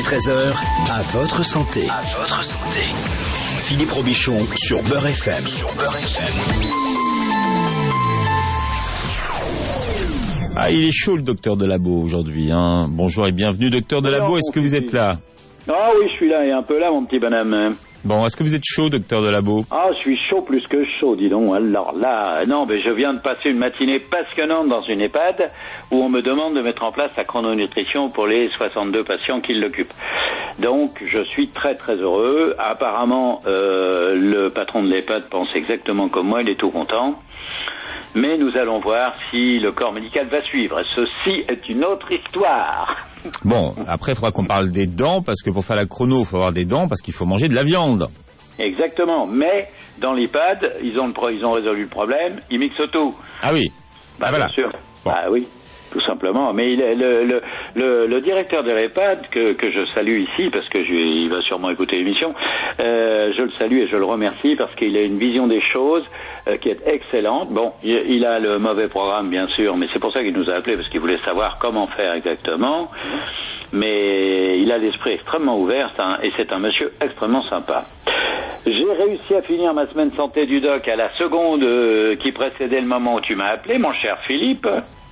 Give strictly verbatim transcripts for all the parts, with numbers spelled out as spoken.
treize heures, à votre santé. À votre santé. Philippe Robichon sur Beurre F M. Sur Beurre F M. Ah, il est chaud le docteur Delabo aujourd'hui. Hein. Bonjour et bienvenue, docteur Delabo. Est-ce que vous êtes là? Ah oui, je suis là et un peu là, mon petit bonhomme. Bon, est-ce que vous êtes chaud, docteur Delabo? Ah, je suis chaud plus que chaud, dis donc. Alors là, non, mais je viens de passer une matinée passionnante dans une EHPAD où on me demande de mettre en place la chrononutrition pour les soixante-deux patients qui l'occupent. Donc, je suis très très heureux. Apparemment, euh, le patron de l'EHPAD pense exactement comme moi, il est tout content. Mais nous allons voir si le corps médical va suivre. Ceci est une autre histoire. Bon, après, il faudra qu'on parle des dents, parce que pour faire la chrono, il faut avoir des dents, parce qu'il faut manger de la viande. Exactement. Mais, dans l'EHPAD, ils ont, le pro- ils ont résolu le problème, ils mixent tout. Ah oui. Bah, ah, voilà. Bien sûr. Bon. Bah oui. Tout simplement. Mais il est, le, le, le, le directeur de l'EHPAD, que, que je salue ici, parce que je, il va sûrement écouter l'émission, euh, je le salue et je le remercie parce qu'il a une vision des choses euh, qui est excellente. Bon, il, il a le mauvais programme, bien sûr, mais c'est pour ça qu'il nous a appelés, parce qu'il voulait savoir comment faire exactement. Mais il a l'esprit extrêmement ouvert, c'est un, et c'est un monsieur extrêmement sympa. J'ai réussi à finir ma semaine santé du doc à la seconde euh, qui précédait le moment où tu m'as appelé, mon cher Philippe.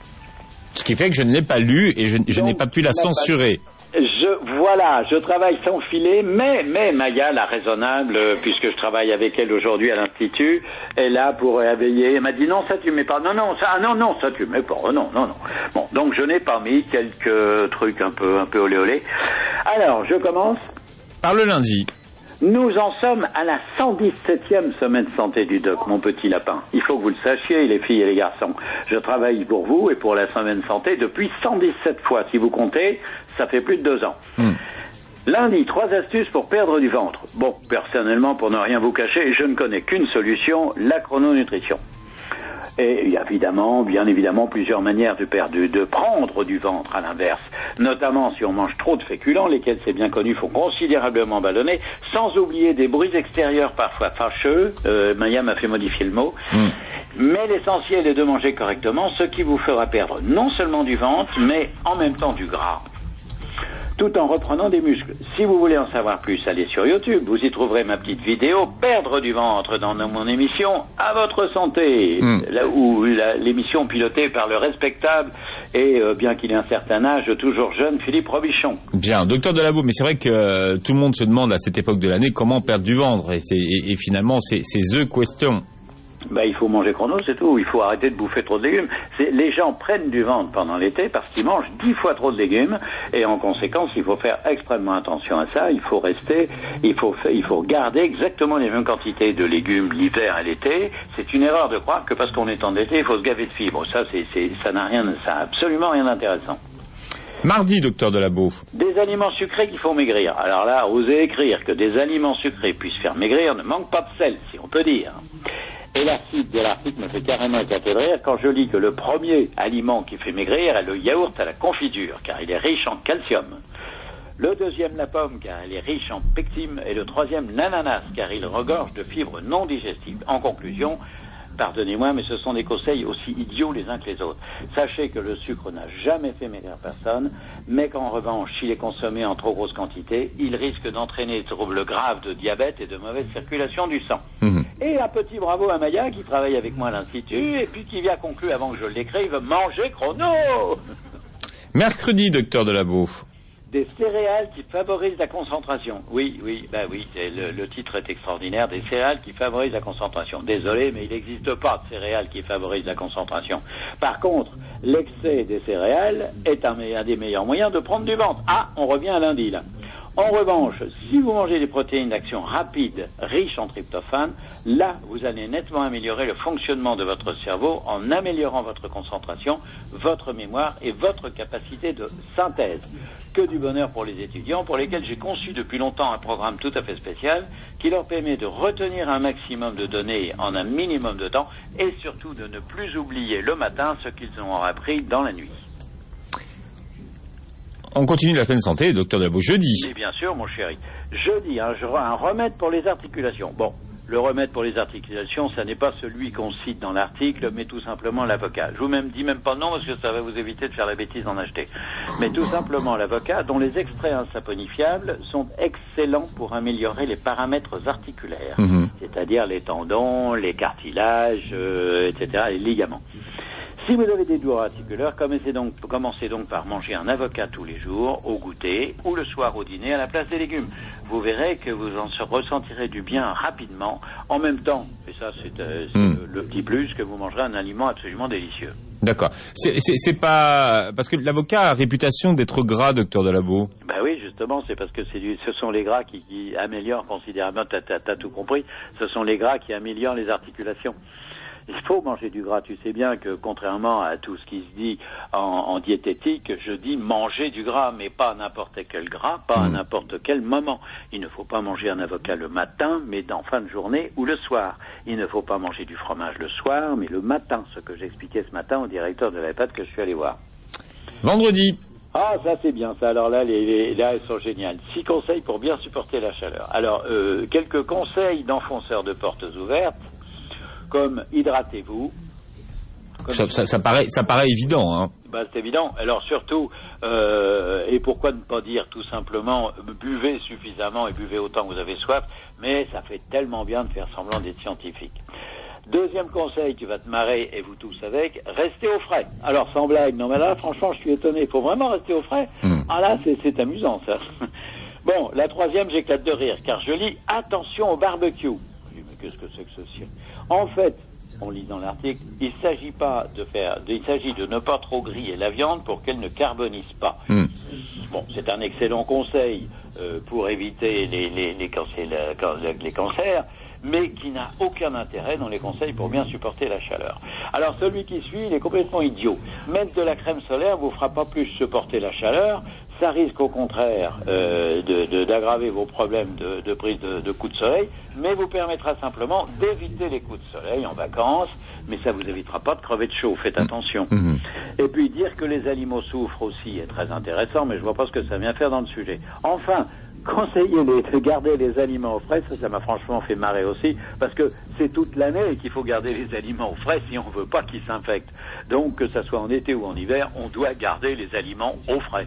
Ce qui fait que je ne l'ai pas lu et je, je Donc, n'ai pas pu la censurer. Pas... Je, voilà, je travaille sans filet, mais, mais Maya, la raisonnable, euh, puisque je travaille avec elle aujourd'hui à l'Institut, est là pour éveiller. Elle m'a dit non, ça tu mets pas. Non, non, ça, ah, non, non, ça tu mets pas. Oh, non, non, non. Bon, donc je n'ai pas mis quelques trucs un peu, un peu olé olé. Alors, je commence. Par le lundi. Nous en sommes à la cent dix-septième semaine santé du doc, mon petit lapin. Il faut que vous le sachiez, les filles et les garçons. Je travaille pour vous et pour la semaine santé depuis cent dix-sept fois. Si vous comptez, ça fait plus de deux ans. Mmh. Lundi, trois astuces pour perdre du ventre. Bon, personnellement, pour ne rien vous cacher, je ne connais qu'une solution, la chrononutrition. Et il y a évidemment, bien évidemment, plusieurs manières de perdre, de prendre du ventre à l'inverse. Notamment si on mange trop de féculents, lesquels, c'est bien connu, font considérablement ballonner, sans oublier des bruits extérieurs parfois fâcheux. Euh, Maya m'a fait modifier le mot. Mm. Mais l'essentiel est de manger correctement, ce qui vous fera perdre non seulement du ventre, mais en même temps du gras, tout en reprenant des muscles. Si vous voulez en savoir plus, allez sur YouTube, vous y trouverez ma petite vidéo « Perdre du ventre » dans mon émission « À votre santé mmh. », là où la, l'émission pilotée par le respectable et, euh, bien qu'il ait un certain âge, toujours jeune, Philippe Robichon. Bien, docteur Delabo, mais c'est vrai que euh, tout le monde se demande à cette époque de l'année comment perdre du ventre, et, c'est, et, et finalement c'est, c'est the question. Bah, il faut manger chrono, c'est tout. Il faut arrêter de bouffer trop de légumes. C'est, les gens prennent du ventre pendant l'été parce qu'ils mangent dix fois trop de légumes et en conséquence, il faut faire extrêmement attention à ça. Il faut rester, il faut, il faut garder exactement les mêmes quantités de légumes l'hiver et l'été. C'est une erreur de croire que parce qu'on est en été, il faut se gaver de fibres. Ça, c'est, c'est, ça n'a rien, ça a absolument rien d'intéressant. Mardi, docteur Delabo. Des aliments sucrés qui font maigrir. Alors là, osez écrire que des aliments sucrés puissent faire maigrir ne manque pas de sel, si on peut dire. Et la suite de l'article me fait carrément éclater de rire quand je lis que le premier aliment qui fait maigrir est le yaourt à la confiture, car il est riche en calcium. Le deuxième, la pomme, car elle est riche en pectine. Et le troisième, l'ananas, car il regorge de fibres non digestibles. En conclusion, pardonnez-moi, mais ce sont des conseils aussi idiots les uns que les autres. Sachez que le sucre n'a jamais fait maigrir personne, mais qu'en revanche, s'il est consommé en trop grosse quantité, il risque d'entraîner des troubles graves de diabète et de mauvaise circulation du sang. Mmh. Et un petit bravo à Maya, qui travaille avec moi à l'Institut, et puis qui vient conclure avant que je l'écrive, manger chrono. Mercredi, docteur Delabo. Des céréales qui favorisent la concentration. Oui, oui, bah oui, le, le titre est extraordinaire. Des céréales qui favorisent la concentration. Désolé, mais il n'existe pas de céréales qui favorisent la concentration. Par contre, l'excès des céréales est un, un des meilleurs moyens de prendre du ventre. Ah, on revient à lundi, là. En revanche, si vous mangez des protéines d'action rapide, riches en tryptophane, là, vous allez nettement améliorer le fonctionnement de votre cerveau en améliorant votre concentration, votre mémoire et votre capacité de synthèse. Que du bonheur pour les étudiants, pour lesquels j'ai conçu depuis longtemps un programme tout à fait spécial qui leur permet de retenir un maximum de données en un minimum de temps et surtout de ne plus oublier le matin ce qu'ils ont appris dans la nuit. On continue la pleine santé, docteur Delabo, jeudi. Et bien sûr, mon chéri. Jeudi, hein, je, un remède pour les articulations. Bon, Le remède pour les articulations, ça n'est pas celui qu'on cite dans l'article, mais tout simplement l'avocat. Je vous même dis même pas non, parce que ça va vous éviter de faire la bêtise d'en acheter. Mais tout simplement l'avocat, dont les extraits insaponifiables sont excellents pour améliorer les paramètres articulaires, mmh. c'est-à-dire les tendons, les cartilages, euh, et cetera, les ligaments. Si vous avez des douleurs articulaires, commencez donc, commencez donc par manger un avocat tous les jours, au goûter, ou le soir au dîner, à la place des légumes. Vous verrez que vous en ressentirez du bien rapidement, en même temps, et ça c'est, euh, c'est mm. le, le petit plus, que vous mangerez un aliment absolument délicieux. D'accord. C'est, c'est, c'est pas... Parce que l'avocat a réputation d'être gras, docteur Delabeau. Ben oui, justement, c'est parce que c'est du... ce sont les gras qui, qui améliorent considérablement, t'as, t'as, t'as tout compris, ce sont les gras qui améliorent les articulations. Il faut manger du gras. Tu sais bien que, contrairement à tout ce qui se dit en, en diététique, je dis manger du gras, mais pas n'importe quel gras, pas à n'importe quel moment. Il ne faut pas manger un avocat le matin, mais en fin de journée ou le soir. Il ne faut pas manger du fromage le soir, mais le matin, ce que j'expliquais ce matin au directeur de l'EHPAD que je suis allé voir. Vendredi. Ah, ça c'est bien, ça. Alors là, les, les, là, elles sont géniales. Six conseils pour bien supporter la chaleur. Alors, euh, quelques conseils d'enfonceurs de portes ouvertes. Comme hydratez-vous. Comme ça, ça, ça, paraît, ça paraît évident. Hein. Bah, c'est évident. Alors surtout, euh, et pourquoi ne pas dire tout simplement, buvez suffisamment et buvez autant que vous avez soif, mais ça fait tellement bien de faire semblant d'être scientifique. Deuxième conseil, tu vas te marrer et vous tous avec, restez au frais. Alors sans blague, non mais là franchement je suis étonné, il faut vraiment rester au frais. Mmh. Ah là c'est, c'est amusant ça. Bon, la troisième, j'éclate de rire, car je lis attention au barbecue. Je dis mais qu'est-ce que c'est que ceci ? En fait, on lit dans l'article, il s'agit pas de faire, il s'agit de ne pas trop griller la viande pour qu'elle ne carbonise pas. Mm. Bon, c'est un excellent conseil euh, pour éviter les, les, les, cancers, les cancers, mais qui n'a aucun intérêt dans les conseils pour bien supporter la chaleur. Alors celui qui suit, il est complètement idiot. Mettre de la crème solaire vous fera pas plus supporter la chaleur. Ça risque au contraire euh, de, de, d'aggraver vos problèmes de, de prise de, de coups de soleil, mais vous permettra simplement d'éviter les coups de soleil en vacances, mais ça vous évitera pas de crever de chaud, faites attention. Mmh. Et puis dire que les animaux souffrent aussi est très intéressant, mais je vois pas ce que ça vient faire dans le sujet. Enfin, conseillez-les de garder les aliments au frais, ça, ça m'a franchement fait marrer aussi, parce que c'est toute l'année qu'il faut garder les aliments au frais si on veut pas qu'ils s'infectent. Donc, que ça soit en été ou en hiver, on doit garder les aliments au frais.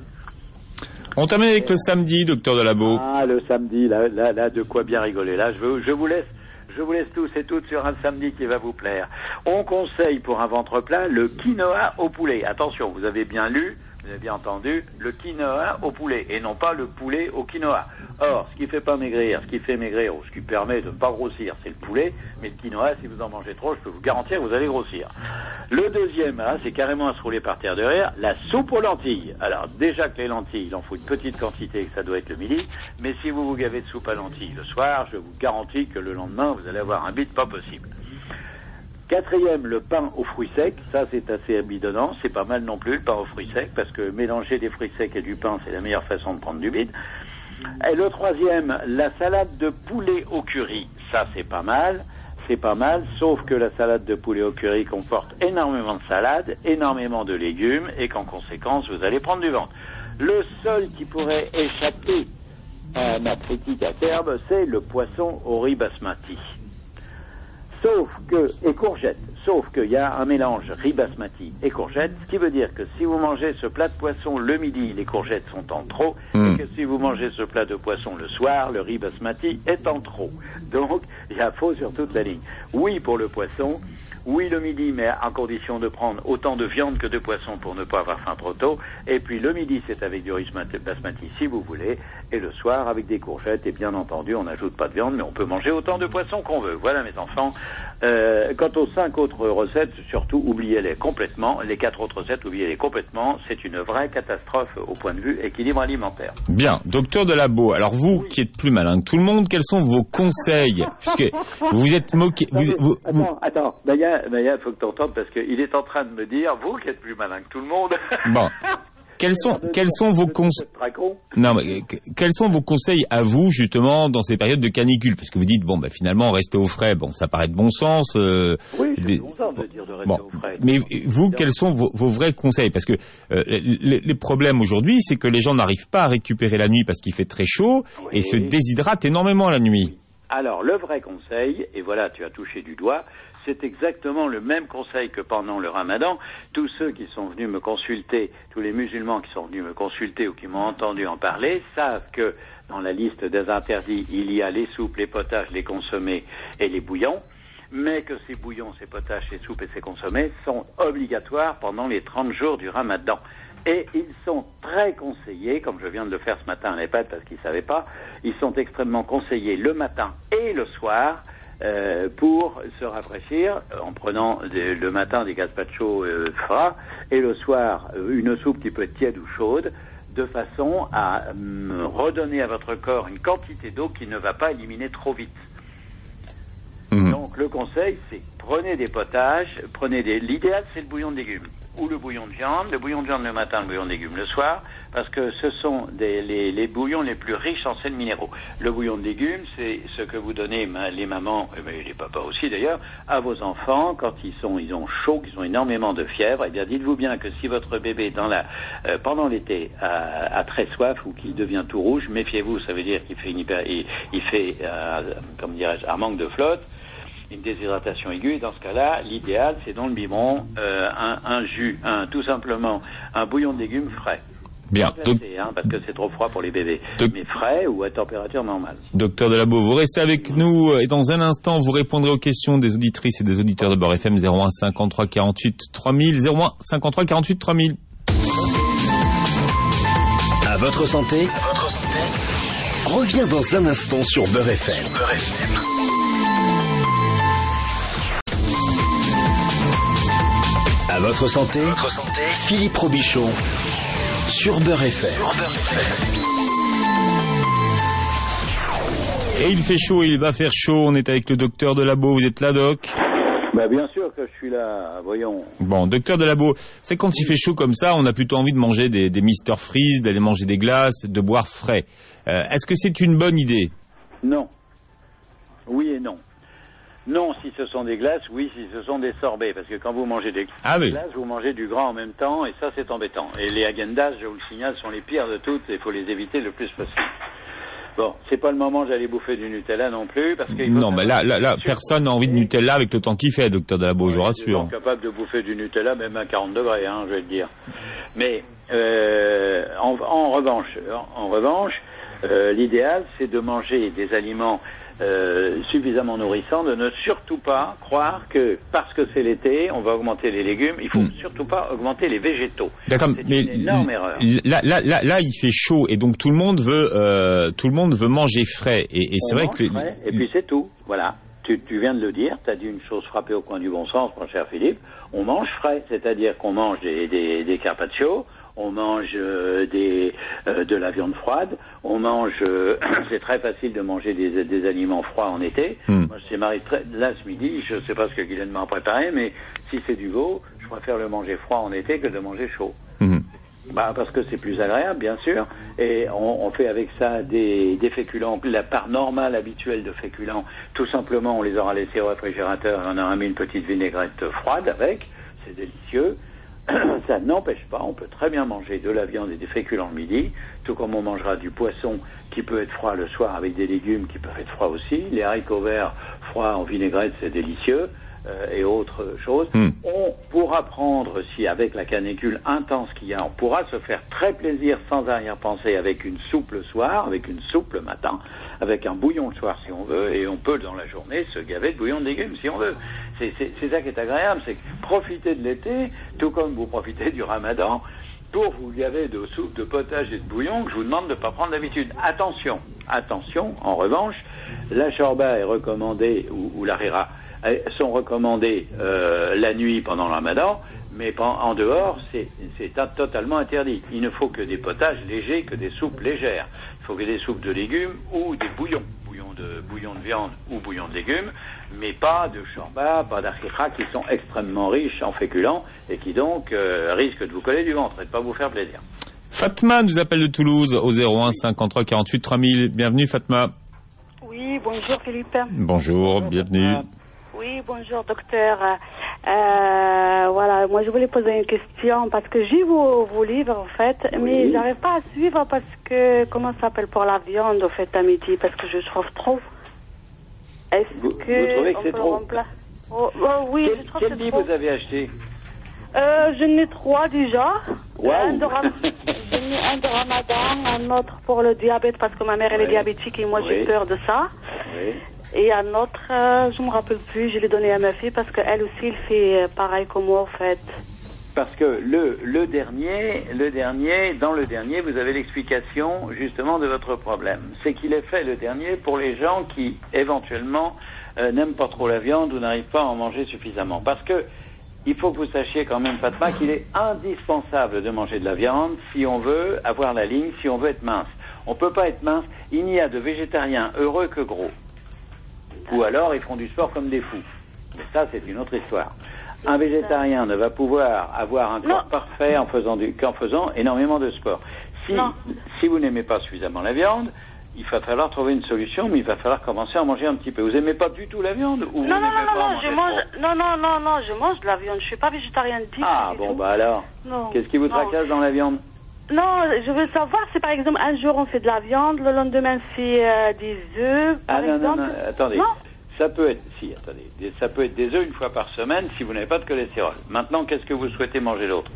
On termine avec le samedi, docteur Delabeau. Ah, le samedi, là, là, là, de quoi bien rigoler. Là, je, veux, je vous laisse, je vous laisse tous et toutes sur un samedi qui va vous plaire. On conseille pour un ventre plat le quinoa au poulet. Attention, vous avez bien lu, vous avez bien entendu, le quinoa au poulet et non pas le poulet au quinoa. Or, ce qui fait pas maigrir, ce qui fait maigrir ou ce qui permet de ne pas grossir, c'est le poulet. Mais le quinoa, si vous en mangez trop, je peux vous garantir que vous allez grossir. Le deuxième, hein, c'est carrément à se rouler par terre de rire, la soupe aux lentilles. Alors, déjà que les lentilles, il en faut une petite quantité, que ça doit être le midi. Mais si vous vous gavez de soupe à lentilles le soir, je vous garantis que le lendemain, vous allez avoir un bide pas possible. Quatrième, le pain aux fruits secs. Ça, c'est assez bidonnant. C'est pas mal non plus, le pain aux fruits secs, parce que mélanger des fruits secs et du pain, c'est la meilleure façon de prendre du bide. Et le troisième, la salade de poulet au curry. Ça, c'est pas mal. C'est pas mal, sauf que la salade de poulet au curry comporte énormément de salade, énormément de légumes, et qu'en conséquence, vous allez prendre du ventre. Le seul qui pourrait échapper à ma critique acerbe, c'est le poisson au riz basmati. Sauf que, et courgettes, sauf qu'il y a un mélange riz basmati et courgettes, ce qui veut dire que si vous mangez ce plat de poisson le midi, les courgettes sont en trop, mmh. et que si vous mangez ce plat de poisson le soir, le riz basmati est en trop. Donc, il y a faux sur toute la ligne. Oui pour le poisson, oui le midi, mais à condition de prendre autant de viande que de poisson pour ne pas avoir faim trop tôt, et puis le midi c'est avec du riz basmati si vous voulez, et le soir avec des courgettes, et bien entendu on n'ajoute pas de viande, mais on peut manger autant de poisson qu'on veut. Voilà mes enfants. Euh, quant aux cinq autres recettes, surtout oubliez-les complètement. Les quatre autres recettes, oubliez-les complètement. C'est une vraie catastrophe au point de vue équilibre alimentaire. Bien, docteur Delabeau. Alors vous, oui. qui êtes plus malin que tout le monde, quels sont vos conseils? Puisque vous vous êtes moqué. Vous, vous, vous... Attends, attends. Maya, Maya, faut que tu entendes parce qu'il est en train de me dire, vous qui êtes plus malin que tout le monde. Bon. Quels sont, quels sont vos conseils? Non, mais quels sont vos conseils à vous justement dans ces périodes de canicule? Parce que vous dites bon, bah finalement rester au frais, bon, ça paraît de bon sens. Euh, oui, c'est des... bon sens de dire de rester bon. au frais. Mais vous, quels sont vos, vos vrais conseils? Parce que euh, les, les problèmes aujourd'hui, c'est que les gens n'arrivent pas à récupérer la nuit parce qu'il fait très chaud oui. et se déshydratent énormément la nuit. Alors, le vrai conseil, et voilà, tu as touché du doigt, c'est exactement le même conseil que pendant le ramadan. Tous ceux qui sont venus me consulter, tous les musulmans qui sont venus me consulter ou qui m'ont entendu en parler, savent que dans la liste des interdits, il y a les soupes, les potages, les consommés et les bouillons, mais que ces bouillons, ces potages, ces soupes et ces consommés sont obligatoires pendant les trente jours du ramadan. Et ils sont très conseillés, comme je viens de le faire ce matin à l'EHPAD parce qu'ils ne savaient pas, ils sont extrêmement conseillés le matin et le soir euh, pour se rafraîchir en prenant des, le matin des gazpacho euh, froids et le soir euh, une soupe qui peut être tiède ou chaude, de façon à euh, redonner à votre corps une quantité d'eau qui ne va pas éliminer trop vite. Mmh. Donc le conseil, c'est prenez des potages, prenez des... L'idéal, c'est le bouillon de légumes ou le bouillon de viande, le bouillon de viande le matin, le bouillon de légumes le soir, parce que ce sont des, les, les bouillons les plus riches en sels minéraux. Le bouillon de légumes, c'est ce que vous donnez, les mamans, et les papas aussi d'ailleurs, à vos enfants quand ils sont, ils ont chaud, qu'ils ont énormément de fièvre. Eh bien, dites-vous bien que si votre bébé dans la, euh, pendant l'été a, a très soif ou qu'il devient tout rouge, méfiez-vous, ça veut dire qu'il fait une hyper, il, il fait, euh, comme dirais-je, un manque de flotte, une déshydratation aiguë, et dans ce cas-là, l'idéal, c'est dans le biberon, euh, un, un jus, un, tout simplement, un bouillon de légumes frais. Bien. Glacé, hein, parce que c'est trop froid pour les bébés. Doc... Mais frais ou à température normale. Docteur Delabeau, vous restez avec nous et dans un instant, vous répondrez aux questions des auditrices et des auditeurs de Beurre F M zéro un cinquante-trois quarante-huit trois mille, zéro un cinquante-trois quarante-huit trois mille. À votre santé, à votre santé. Reviens dans un instant sur Beurre F M. Beurre F M. À votre santé, votre santé. Philippe Robichon sur Beurre F M. Et il fait chaud, il va faire chaud. On est avec le docteur Delabeau. Vous êtes là, doc? Bah bien sûr que je suis là, voyons. Bon, docteur Delabeau, c'est quand il fait chaud comme ça, on a plutôt envie de manger des, des Mister Freeze, d'aller manger des glaces, de boire frais. Euh, est-ce que c'est une bonne idée? Non. Oui et non. Non, si ce sont des glaces, oui, si ce sont des sorbets, parce que quand vous mangez des ah oui. glaces, vous mangez du gras en même temps, et ça, c'est embêtant. Et les Häagen-Dazs, je vous le signale, sont les pires de toutes, et il faut les éviter le plus possible. Bon, c'est pas le moment d'aller bouffer du Nutella non plus, parce que... Non, mais là, là, là personne n'a envie de Nutella avec le temps qu'il fait, docteur Delabeau, ouais, je vous rassure. Ils sont capables de bouffer du Nutella, même à quarante degrés, hein, je vais le dire. Mais, euh, en, en revanche, en, en revanche, euh, l'idéal, c'est de manger des aliments Euh, suffisamment nourrissant, de ne surtout pas croire que parce que c'est l'été, on va augmenter les légumes. Il faut mmh. surtout pas augmenter les végétaux. D'accord, c'est mais une énorme erreur. Là, là, là, là, il fait chaud et donc tout le monde veut, euh, tout le monde veut manger frais. Et, et c'est vrai que frais, et puis c'est tout. Voilà. Tu, tu viens de le dire. Tu as dit une chose frappée au coin du bon sens, mon cher Philippe. On mange frais, c'est-à-dire qu'on mange des, des, des carpaccio. On mange euh, des, euh, de la viande froide, on mange, euh, c'est très facile de manger des, des aliments froids en été. Mm. Moi, c'est Marie, là ce midi, je ne sais pas ce que Guylaine m'a préparé, mais si c'est du veau, je préfère le manger froid en été que de manger chaud. Mm. Bah, parce que c'est plus agréable, bien sûr, et on, on fait avec ça des, des féculents, la part normale, habituelle de féculents, tout simplement, on les aura laissés au réfrigérateur, on aura mis une petite vinaigrette froide avec, c'est délicieux. Ça n'empêche pas, on peut très bien manger de la viande et des féculents le midi, tout comme on mangera du poisson qui peut être froid le soir avec des légumes qui peuvent être froids aussi. Les haricots verts froids en vinaigrette, c'est délicieux, euh, et autres choses. Mm. On pourra prendre, si avec la canicule intense qu'il y a, on pourra se faire très plaisir sans arrière-pensée avec une soupe le soir, avec une soupe le matin, avec un bouillon le soir si on veut, et on peut dans la journée se gaver de bouillon de légumes si on veut. C'est, c'est, c'est ça qui est agréable, c'est que profitez de l'été, tout comme vous profitez du ramadan, pour vous gaver de soupe, de potage et de bouillon que je vous demande de ne pas prendre d'habitude. Attention, attention, en revanche, la shorba est recommandée, ou, ou la rira, sont recommandées euh, la nuit pendant le ramadan, mais en dehors, c'est, c'est totalement interdit. Il ne faut que des potages légers, que des soupes légères. Il faut que des soupes de légumes ou des bouillons, bouillon de, bouillon de viande ou bouillon de légumes, mais pas de shorba, pas d'akhira qui sont extrêmement riches en féculents et qui donc euh, risquent de vous coller du ventre et de ne pas vous faire plaisir. Fatma nous appelle de Toulouse au zéro un cinquante-trois quarante-huit trois mille. Bienvenue Fatma. Oui, bonjour Philippe. Bonjour, bonjour bienvenue. Fatma. Oui, bonjour docteur. Euh, voilà, moi je voulais poser une question parce que j'ai vos, vos livres en fait, oui. Mais j'arrive pas à suivre parce que, comment ça s'appelle pour la viande au fait à midi, parce que je trouve trop. Est-ce vous, que vous trouvez que on c'est peut trop remplacer oh, oh, oui, Quel, je trouve quel que c'est lit trop. vous avez acheté? Euh, j'en ai trois déjà. Wow. Un de Ram... J'en ai un de Ramadan, un autre pour le diabète parce que ma mère elle oui. est diabétique et moi oui. j'ai peur de ça. Oui. Et un autre, euh, je me rappelle plus, je l'ai donné à ma fille parce qu'elle aussi elle fait euh, pareil que moi en fait. Parce que le, le dernier, le dernier, dans le dernier, vous avez l'explication justement de votre problème. C'est qu'il est fait le dernier pour les gens qui éventuellement euh, n'aiment pas trop la viande ou n'arrivent pas à en manger suffisamment. Parce que il faut que vous sachiez quand même, Fatma, qu'il est indispensable de manger de la viande si on veut avoir la ligne, si on veut être mince. On ne peut pas être mince. Il n'y a de végétariens heureux que gros. Ou alors ils font du sport comme des fous. Mais ça, c'est une autre histoire. Un végétarien ne va pouvoir avoir un corps non. parfait en faisant du, qu'en faisant énormément de sport. Si, si vous n'aimez pas suffisamment la viande, il va falloir trouver une solution, mais il va falloir commencer à manger un petit peu. Vous n'aimez pas du tout la viande ou Non, vous non, non, pas non, je mange, non, non, non, non, je mange de la viande. Je suis pas végétarienne du tout. Ah bon, bah alors. Non. Qu'est-ce qui vous tracasse dans la viande? Non, je veux savoir si par exemple un jour on fait de la viande, le lendemain c'est euh, des œufs, par ah, non, exemple. non, non, attendez. Non. Ça peut être, si, attendez, ça peut être des œufs une fois par semaine si vous n'avez pas de cholestérol. Maintenant, qu'est-ce que vous souhaitez manger d'autre?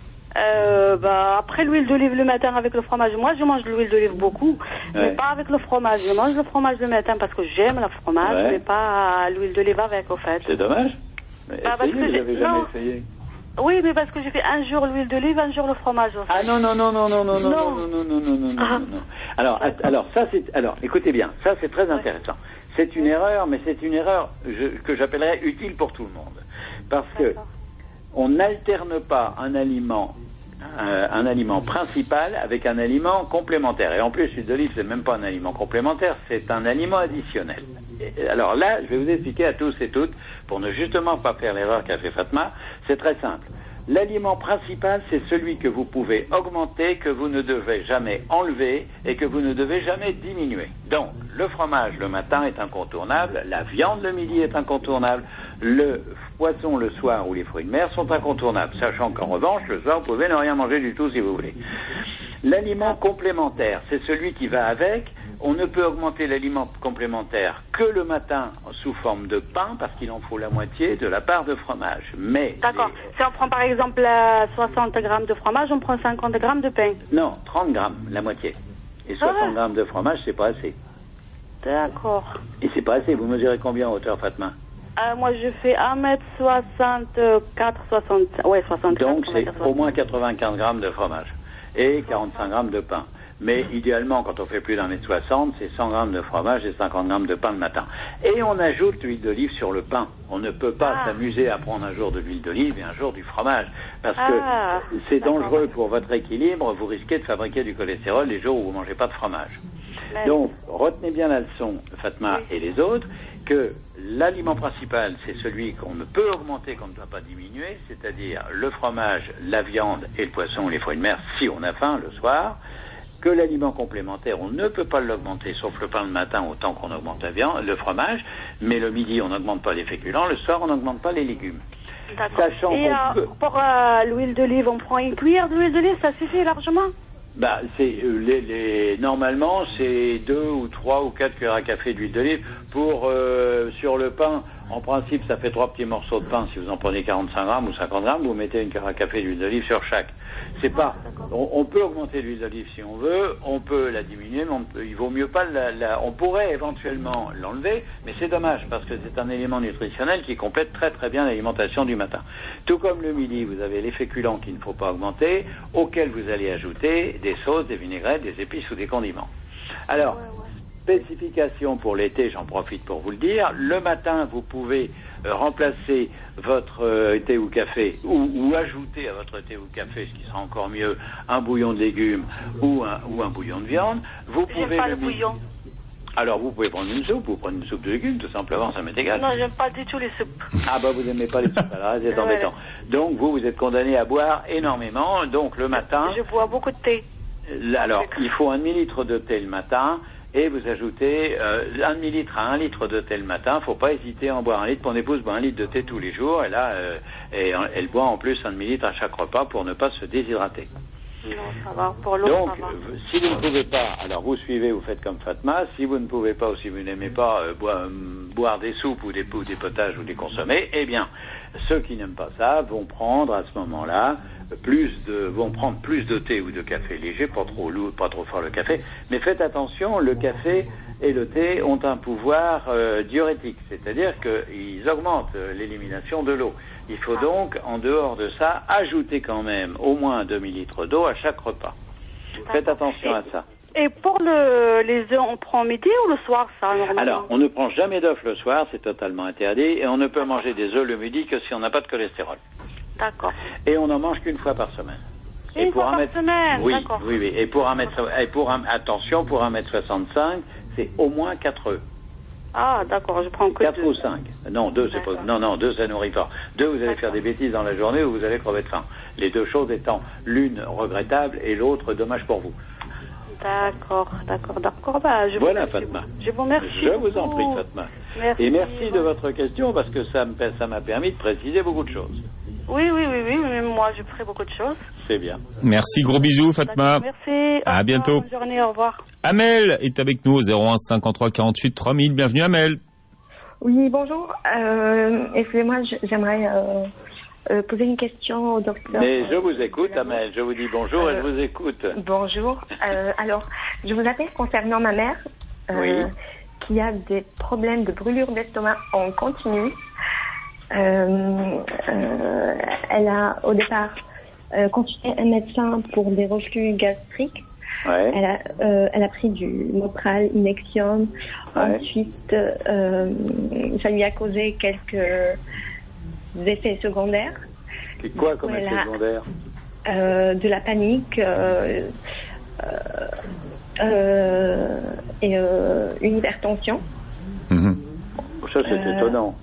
Euh, bah, après l'huile d'olive le matin avec le fromage. Moi, je mange de l'huile d'olive beaucoup, ouais. mais pas avec le fromage. Je mange le fromage le matin parce que j'aime le fromage, ouais. mais pas l'huile d'olive avec, au fait. C'est dommage. Mais bah, essayez, parce que vous n'avez jamais non. essayé. Oui, mais parce que j'ai fait un jour l'huile d'olive, un jour le fromage. En fait. Ah non, non, non, non, non, non, non, non, non, non, non, non, non, ah. non, non. Alors, alors, ça, c'est, alors, écoutez bien, ça, c'est très intéressant. Ouais. C'est une erreur, mais c'est une erreur je, que j'appellerais utile pour tout le monde. Parce que on n'alterne pas un aliment, euh, un aliment principal avec un aliment complémentaire. Et en plus, l'huile d'olive, c'est même pas un aliment complémentaire, c'est un aliment additionnel. Et, alors là, je vais vous expliquer à tous et toutes, pour ne justement pas faire l'erreur qu'a fait Fatma, c'est très simple. L'aliment principal, c'est celui que vous pouvez augmenter, que vous ne devez jamais enlever et que vous ne devez jamais diminuer. Donc, le fromage le matin est incontournable, la viande le midi est incontournable, le poisson le soir ou les fruits de mer sont incontournables, sachant qu'en revanche, le soir, vous pouvez ne rien manger du tout si vous voulez. L'aliment complémentaire, c'est celui qui va avec. On ne peut augmenter l'aliment complémentaire que le matin sous forme de pain, parce qu'il en faut la moitié de la part de fromage. Mais d'accord. Les... Si on prend par exemple soixante grammes de fromage, on prend cinquante grammes de pain. Non, trente grammes, la moitié. Et soixante ah ouais. grammes de fromage, c'est pas assez. D'accord. Et c'est pas assez. Vous mesurez combien en hauteur, Fatma? Euh, moi, je fais un mètre soixante-quatre, soixante... Ouais, soixante-quatre. Donc, c'est au moins quatre-vingt-quinze grammes de fromage et quarante-cinq grammes de pain. Mais idéalement, quand on fait plus d'un mètre soixante, c'est cent grammes de fromage et cinquante grammes de pain le matin. Et on ajoute l'huile d'olive sur le pain. On ne peut pas ah. s'amuser à prendre un jour de l'huile d'olive et un jour du fromage. Parce ah. que c'est dangereux pour votre équilibre. Vous risquez de fabriquer du cholestérol les jours où vous ne mangez pas de fromage. Mais... Donc, retenez bien la leçon, Fatma oui. et les autres, que l'aliment principal, c'est celui qu'on ne peut augmenter, qu'on ne doit pas diminuer, c'est-à-dire le fromage, la viande et le poisson, les fruits de mer, si on a faim le soir. Que l'aliment complémentaire, on ne peut pas l'augmenter, sauf le pain le matin, autant qu'on augmente la viande, le fromage, mais le midi, on n'augmente pas les féculents, le soir, on n'augmente pas les légumes. D'accord. Sachant Et euh, peut... pour euh, l'huile d'olive, on prend une cuillère d'huile d'olive, ça suffit largement? Bah, c'est euh, les, les normalement c'est deux ou trois ou quatre cuillères à café d'huile d'olive pour euh, sur le pain. En principe, ça fait trois petits morceaux de pain. Si vous en prenez quarante-cinq grammes ou cinquante grammes, vous mettez une cuillère à café d'huile d'olive sur chaque. C'est pas. On, on peut augmenter l'huile d'olive si on veut. On peut la diminuer, mais on peut, il vaut mieux pas la, la. On pourrait éventuellement l'enlever, mais c'est dommage parce que c'est un élément nutritionnel qui complète très très bien l'alimentation du matin. Tout comme le midi, vous avez les féculents qu'il ne faut pas augmenter, auxquels vous allez ajouter des sauces, des vinaigrettes, des épices ou des condiments. Alors. Ouais, ouais. Spécification pour l'été, j'en profite pour vous le dire. Le matin, vous pouvez euh, remplacer votre euh, thé ou café ou, ou ajouter à votre thé ou café, ce qui sera encore mieux, un bouillon de légumes ou un, ou un bouillon de viande. Vous j'aime pouvez pas le, le bouillon. Alors, vous pouvez prendre une soupe, vous prenez une soupe de légumes, tout simplement, ça m'est égal. Non, j'aime pas du tout les soupes. Ah bah, vous n'aimez pas les soupes, alors c'est embêtant. Donc, vous, vous êtes condamné à boire énormément. Donc, le matin... Je bois beaucoup de thé. Alors, il faut un demi-litre de thé le matin. Et vous ajoutez euh, un demi-litre à un litre de thé le matin. Faut pas hésiter à en boire un litre. Mon épouse boit un litre de thé tous les jours. Et là, euh, et, elle boit en plus un demi-litre à chaque repas pour ne pas se déshydrater. Non, ça va. Pour l'eau, Donc, ça va. si vous ne pouvez pas, alors vous suivez, vous faites comme Fatma. Si vous ne pouvez pas ou si vous n'aimez pas euh, boire, boire des soupes ou des, ou des potages ou des consommés, eh bien, ceux qui n'aiment pas ça vont prendre à ce moment-là plus de, vont prendre plus de thé ou de café léger, pas trop lourd, pas trop fort le café. Mais faites attention, le café et le thé ont un pouvoir euh, diurétique, c'est-à-dire qu'ils augmentent l'élimination de l'eau. Il faut donc, en dehors de ça, ajouter quand même au moins un demi-litre d'eau à chaque repas. Faites attention à ça. Et pour le, les œufs, on prend midi ou le soir, ça, normalement? Alors, on ne prend jamais d'œufs le soir, c'est totalement interdit, et on ne peut manger des œufs le midi que si on n'a pas de cholestérol. D'accord. Et on n'en mange qu'une fois par semaine. Une et pour fois un par mètre... semaine, oui, d'accord. oui, oui. Et pour un mètre, et pour un... attention, pour un mètre soixante-cinq, c'est au moins quatre œufs. Ah, d'accord, je prends que quatre deux. ou cinq. Non, deux, c'est pas... Non, non, deux, ça nourrit pas. Deux, vous allez faire des bêtises dans la journée ou vous allez crever de faim. Les deux choses étant l'une regrettable et l'autre dommage pour vous. D'accord, d'accord, d'accord. Bah, je voilà, vous... Fatma. Je vous remercie. Je vous en prie, Fatma. Merci. Et merci de votre question parce que ça me- ça m'a permis de préciser beaucoup de choses. Oui, oui, oui, oui, mais moi, je ferai beaucoup de choses. C'est bien. Merci, gros bisous, Fatma. Merci. À Au bientôt. revoir, bonne journée, au revoir. Amel est avec nous au zéro un cinquante-trois quarante-huit trois mille. Bienvenue, Amel. Oui, bonjour. Euh, excusez-moi, je- j'aimerais euh, euh, poser une question au docteur. Mais je vous écoute, Amel. Je vous dis bonjour et je vous écoute. Bonjour. Euh, alors, je vous appelle concernant ma mère, euh, Oui. qui a des problèmes de brûlure d'estomac en continu. Euh, euh, elle a, au départ, euh, consulté un médecin pour des reflux gastriques. Ouais. Elle a, euh, elle a pris du Motral, Inexium. Ouais. Ensuite, euh, ça lui a causé quelques effets secondaires. C'est quoi comme Elle effet a, secondaire? euh, De la panique euh, euh, euh, et euh, une hypertension. Mhm. Ça, c'est Euh, étonnant.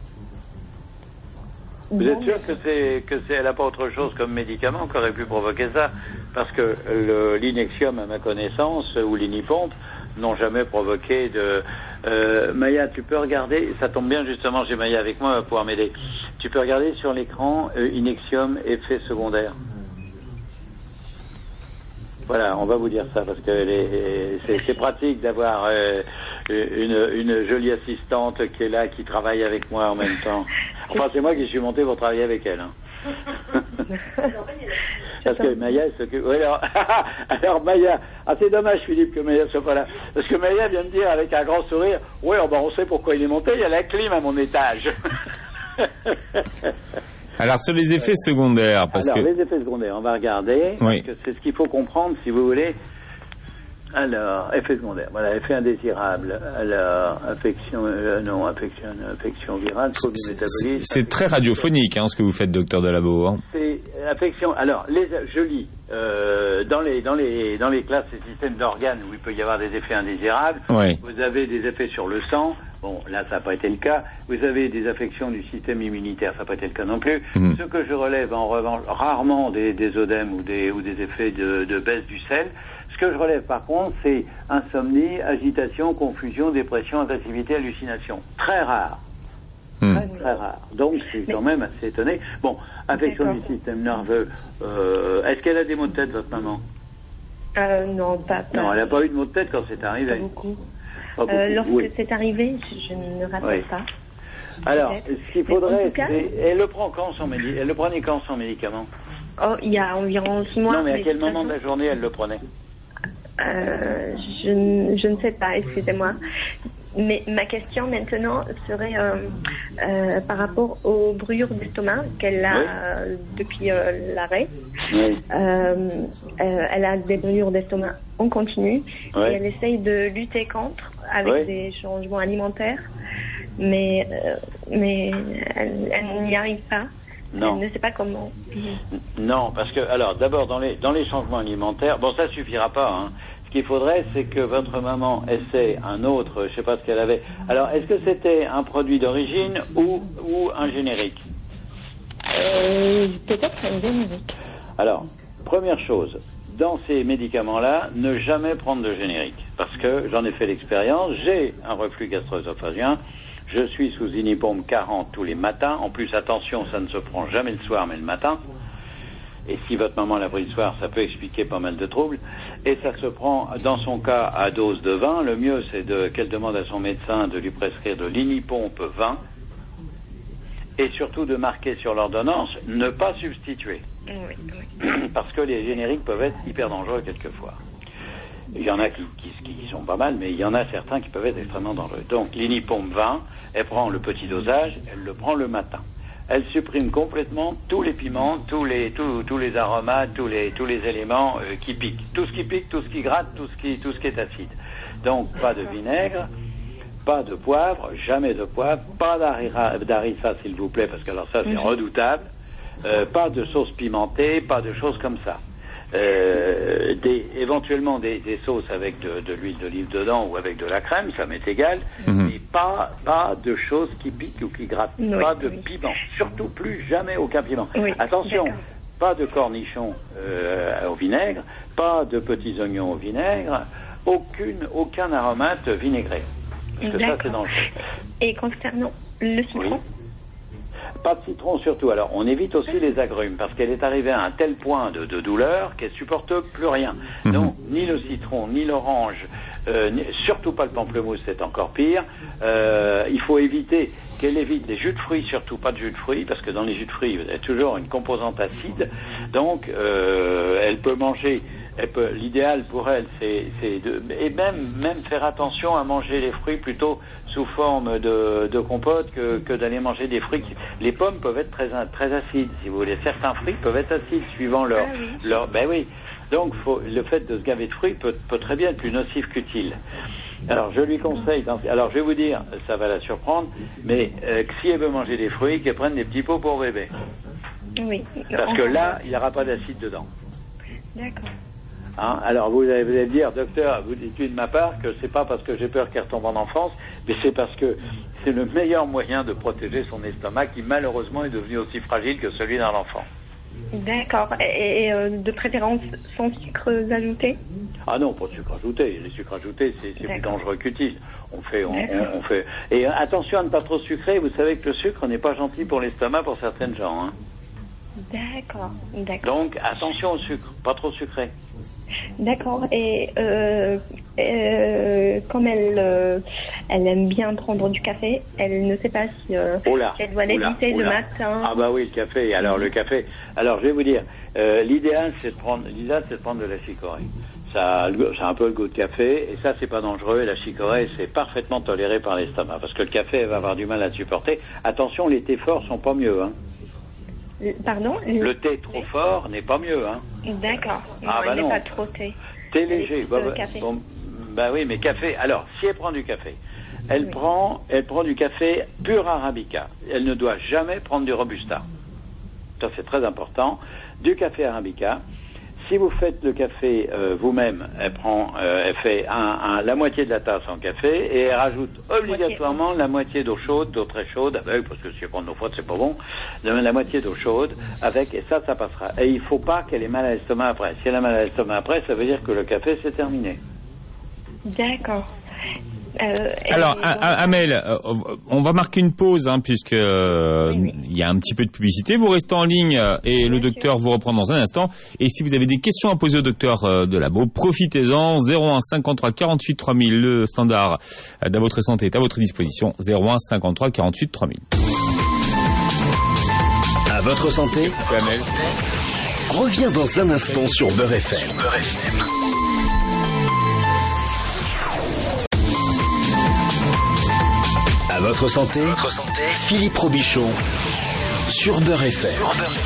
Vous bon, êtes sûr que c'est que c'est elle n'a pas autre chose comme médicament qui aurait pu provoquer ça? Parce que le- l'inexium, à ma connaissance, ou l'inipompe, n'ont jamais provoqué de... Euh, Maya, tu peux regarder, ça tombe bien justement, j'ai Maya avec moi, elle va pouvoir m'aider. Tu peux regarder sur l'écran euh, Inexium, effet secondaire. Voilà, on va vous dire ça, parce que les- c'est c'est pratique d'avoir euh, une, une jolie assistante qui est là, qui travaille avec moi en même temps. Enfin, c'est moi qui suis monté pour travailler avec elle. Hein. Parce que Maya, elle s'occupe... Oui, alors... alors Maya... Ah, c'est dommage, Philippe, que Maya soit pas là. Parce que Maya vient de dire avec un grand sourire, « Oui, oh, ben, on sait pourquoi il est monté, il y a la clim à mon étage. » Alors, sur les effets secondaires, parce Alors, que... les effets secondaires, on va regarder. Oui. Parce que c'est ce qu'il faut comprendre, si vous voulez. Alors, effets secondaires. Voilà, effet indésirable. Alors, affection, euh, non, affection, affection virale, trouble du C'est- métabolisme. C'est très radiophonique, hein, ce que vous faites, docteur Delabo. Hein. C'est affection. Alors, les, je lis euh, dans les dans les dans les classes et systèmes d'organes où il peut y avoir des effets indésirables. Oui. Vous avez des effets sur le sang. Bon, là, ça n'a pas été le cas. Vous avez des affections du système immunitaire. Ça n'a pas été le cas non plus. Mhm. Ce que je relève, en revanche, rarement des, des œdèmes ou des ou des effets de, de baisse du sel. Ce que je relève, par contre, c'est insomnie, agitation, confusion, dépression, agressivité, hallucination. Très rare. Hmm. Très, très rare. Donc, c'est quand même assez étonné. Bon, affection D'accord. du système nerveux. Euh, est-ce qu'elle a des maux de tête, votre maman? Euh, non, pas, pas, Non, elle n'a pas eu de maux de tête quand c'est pas arrivé. beaucoup. Pas beaucoup, Euh, lorsque oui. c'est arrivé, je, je ne rappelle Oui. pas. Alors, peut-être. ce qu'il Mais en faudrait, tout cas- c'est... Elle le prend quand, son médi... Elle le prenait quand, son médicament? Oh, il y a environ six mois. Non, mais à de quel toute moment de façon, la journée elle le prenait? euh, je, n- je ne sais pas, excusez-moi. Mais ma question maintenant serait euh, euh, par rapport aux brûlures d'estomac qu'elle a Oui. euh, depuis euh, l'arrêt. Oui. Euh, euh, elle a des brûlures d'estomac en continu Oui. et elle essaye de lutter contre avec Oui. des changements alimentaires, mais, euh, mais elle, elle n'y arrive pas. Non. Elle ne sait pas comment. Non, parce que, alors, d'abord, dans les, dans les changements alimentaires, bon, ça suffira pas, hein. Ce qu'il faudrait, c'est que votre maman essaie un autre, je sais pas ce qu'elle avait. Alors, est-ce que c'était un produit d'origine ou, ou un générique? Euh, peut-être un générique. Alors, première chose, dans ces médicaments-là, ne jamais prendre de générique. Parce que j'en ai fait l'expérience, j'ai un reflux gastro-œsophagien, je suis sous inipompe quarante tous les matins. En plus, attention, ça ne se prend jamais le soir, mais le matin. Et si votre maman l'a pris le soir, ça peut expliquer pas mal de troubles. Et ça se prend, dans son cas, à dose de vingt. Le mieux, c'est de, qu'elle demande à son médecin de lui prescrire de l'inipompe vingt. Et surtout de marquer sur l'ordonnance, ne pas substituer. Oui, oui. Parce que les génériques peuvent être hyper dangereux quelquefois. Il y en a qui, qui, qui sont pas mal, mais il y en a certains qui peuvent être extrêmement dangereux. Donc, l'inipompe vingt, elle prend le petit dosage, elle le prend le matin. Elle supprime complètement tous les piments, tous les, tous, tous les aromates, tous les, tous les éléments euh, qui piquent. Tout ce qui pique, tout ce qui gratte, tout ce qui, tout ce qui est acide. Donc, pas de vinaigre, pas de poivre, jamais de poivre, pas d'harissa, s'il vous plaît, parce que alors ça, c'est mmh. redoutable. Euh, pas de sauce pimentée, pas de choses comme ça. Euh, des, éventuellement des, des sauces avec de, de l'huile d'olive dedans ou avec de la crème, ça m'est égal, mmh. mais pas, pas de choses qui piquent ou qui grattent, oui, pas de oui. piment, surtout plus jamais aucun piment. Oui, attention, d'accord. Pas de cornichons euh, au vinaigre, pas de petits oignons au vinaigre, aucune, aucun aromate vinaigré, parce que d'accord. ça c'est dangereux. Et concernant le citron? Oui. Pas de citron surtout. Alors, on évite aussi les agrumes parce qu'elle est arrivée à un tel point de, de douleur qu'elle supporte plus rien. Mmh. Donc, ni le citron, ni l'orange, euh, ni, surtout pas le pamplemousse, c'est encore pire. Euh, il faut éviter qu'elle évite les jus de fruits, surtout pas de jus de fruits, parce que dans les jus de fruits, il y a toujours une composante acide. Donc, euh, elle peut manger... Elle peut, l'idéal pour elle, c'est, c'est de, et même, même faire attention à manger les fruits plutôt sous forme de, de compote que, que d'aller manger des fruits. Qui, les pommes peuvent être très, très acides, si vous voulez. Certains fruits peuvent être acides suivant leur, ah oui. leur, ben oui. Donc, faut, le fait de se gaver de fruits peut, peut très bien être plus nocif qu'utile. Alors, je lui conseille, dans, alors je vais vous dire, ça va la surprendre, mais euh, si elle veut manger des fruits, qu'elle prenne des petits pots pour bébé. Oui. Parce que là, il n'y aura pas d'acide dedans. D'accord. Hein, alors vous allez, vous allez dire, docteur, vous dites de ma part que c'est pas parce que j'ai peur qu'elle retombe en enfance, mais c'est parce que c'est le meilleur moyen de protéger son estomac qui malheureusement est devenu aussi fragile que celui d'un enfant. D'accord. Et, et euh, de préférence sans sucre ajouté? Ah non, pas de sucre ajouté. Les sucres ajoutés, c'est, c'est plus dangereux qu'utile. On fait, on, on, on fait. Et attention à ne pas trop sucrer. Vous savez que le sucre n'est pas gentil pour l'estomac pour certaines gens. Hein. D'accord, d'accord. Donc attention au sucre, pas trop sucré. D'accord. Et euh, euh, comme elle, euh, elle aime bien prendre du café, elle ne sait pas si, euh, oh là, si elle doit l'éviter le matin. Ah bah oui, le café. Alors le café. Alors je vais vous dire, euh, l'idéal c'est de prendre, l'idéal c'est de prendre de la chicorée. Ça, ça a un peu le goût de café et ça c'est pas dangereux. Et la chicorée c'est parfaitement toléré par l'estomac parce que le café elle va avoir du mal à supporter. Attention, les thés forts sont pas mieux, hein. Pardon? Le thé trop fort n'est pas mieux, hein. D'accord. Ah non, bah il non. n'est pas trop thé. Thé léger. Bah, bah, café. Bon, bah oui, mais café. Alors, si elle prend du café, elle oui. prend, elle prend du café pur arabica. Elle ne doit jamais prendre du robusta. Ça c'est très important. Du café arabica. Si vous faites le café euh, vous-même, elle prend, euh, elle fait un, un, la moitié de la tasse en café et elle rajoute obligatoirement la moitié d'eau chaude, d'eau très chaude, avec, parce que si elle prend de l'eau froide, c'est pas bon, la moitié d'eau chaude, avec, et ça, ça passera. Et il faut pas qu'elle ait mal à l'estomac après. Si elle a mal à l'estomac après, ça veut dire que le café, c'est terminé. D'accord. Euh, Alors, donc... Amel, on va marquer une pause, hein, puisque euh, oui, oui. il y a un petit peu de publicité. Vous restez en ligne et oui, le docteur vous reprend dans un instant. Et si vous avez des questions à poser au docteur euh, de Labo, profitez-en. zéro un cinquante-trois quarante-huit trois mille, le standard d'À votre santé est à votre disposition. zéro un cinquante-trois quarante-huit trois mille. À votre santé, Amel. Reviens dans un instant sur Beurre F M. Beurre F M. À votre santé, votre santé, Philippe Robichon sur Beurre F M.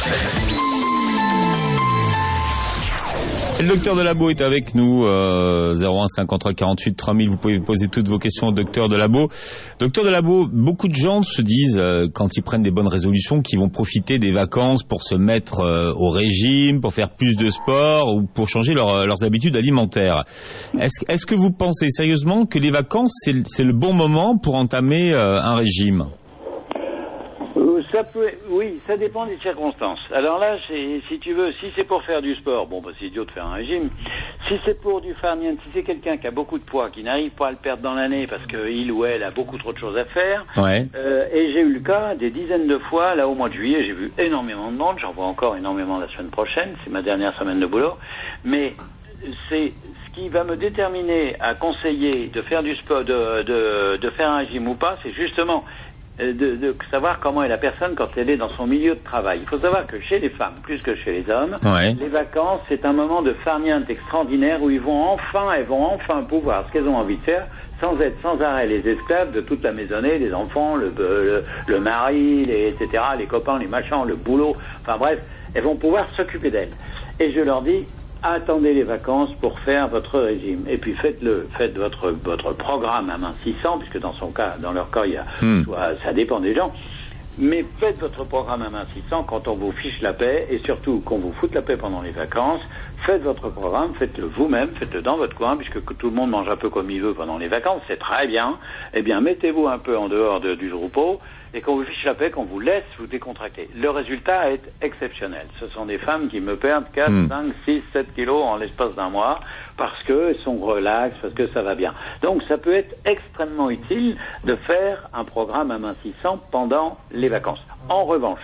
Le docteur de Labo est avec nous, euh, zéro un cinquante-trois quarante-huit trois mille, vous pouvez poser toutes vos questions au docteur de Labo. Docteur de Labo, beaucoup de gens se disent, euh, quand ils prennent des bonnes résolutions, qu'ils vont profiter des vacances pour se mettre euh, au régime, pour faire plus de sport ou pour changer leur, leurs habitudes alimentaires. Est-ce, est-ce que vous pensez sérieusement que les vacances, c'est, c'est le bon moment pour entamer euh, un régime ? Vous Ça peut, oui, ça dépend des circonstances. Alors là, c'est, si tu veux, si c'est pour faire du sport, bon, bah, c'est idiot de faire un régime. Si c'est pour du farniente, si c'est quelqu'un qui a beaucoup de poids, qui n'arrive pas à le perdre dans l'année parce qu'il ou elle a beaucoup trop de choses à faire, ouais. euh, et j'ai eu le cas des dizaines de fois, là au mois de juillet, j'ai vu énormément de monde, j'en vois encore énormément la semaine prochaine, c'est ma dernière semaine de boulot, mais c'est ce qui va me déterminer à conseiller de faire du sport, de, de, de faire un régime ou pas, c'est justement De, de savoir comment est la personne quand elle est dans son milieu de travail. Il faut savoir que chez les femmes, plus que chez les hommes, ouais. les vacances, c'est un moment de farniente extraordinaire où ils vont enfin, elles vont enfin pouvoir ce qu'elles ont envie de faire sans être sans arrêt les esclaves de toute la maisonnée, les enfants, le, le, le mari, les, et cetera, les copains, les machins, le boulot, enfin bref, elles vont pouvoir s'occuper d'elles. Et je leur dis, attendez les vacances pour faire votre régime. Et puis faites-le, faites votre votre programme amincissant, puisque dans son cas, dans leur cas, il y a, hmm. soit, ça dépend des gens. Mais faites votre programme amincissant quand on vous fiche la paix, et surtout qu'on vous foute la paix pendant les vacances. Faites votre programme, faites-le vous-même, faites-le dans votre coin, puisque tout le monde mange un peu comme il veut pendant les vacances, c'est très bien. Eh bien, mettez-vous un peu en dehors de, du troupeau, et qu'on vous fiche la paix, qu'on vous laisse vous décontracter. Le résultat est exceptionnel. Ce sont des femmes qui me perdent quatre, mmh. cinq, six, sept kilos en l'espace d'un mois, parce qu'elles sont relaxes, parce que ça va bien. Donc, ça peut être extrêmement utile de faire un programme amincissant pendant les vacances. En revanche,